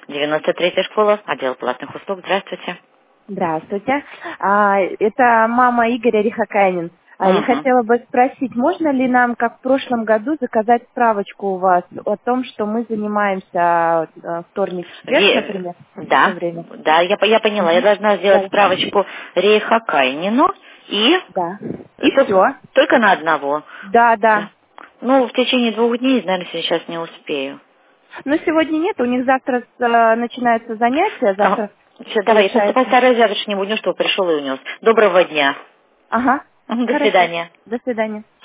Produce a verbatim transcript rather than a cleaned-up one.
девяносто третья школа, отдел платных услуг. Здравствуйте. Здравствуйте. А, это мама Игоря Рихакайнин. А, я Угу. хотела бы спросить, можно ли нам, как в прошлом году, заказать справочку у вас о том, что мы занимаемся э, вторник, четверг, Ре- например, в это Да, время? да, я, по- я поняла. Я Мгм. должна сделать Да. справочку Рейха Кайнину и Да. И только, все. только на одного. Да, Да. да. Ну, в течение двух дней, наверное, сейчас не успею. Но сегодня нет, у них завтра э, начинаются занятия, завтра Все, давай, я пос- получается. постараюсь завтрашнему дню, чтобы пришел и унес. Доброго дня. Ага. До Хорошо. свидания. До свидания.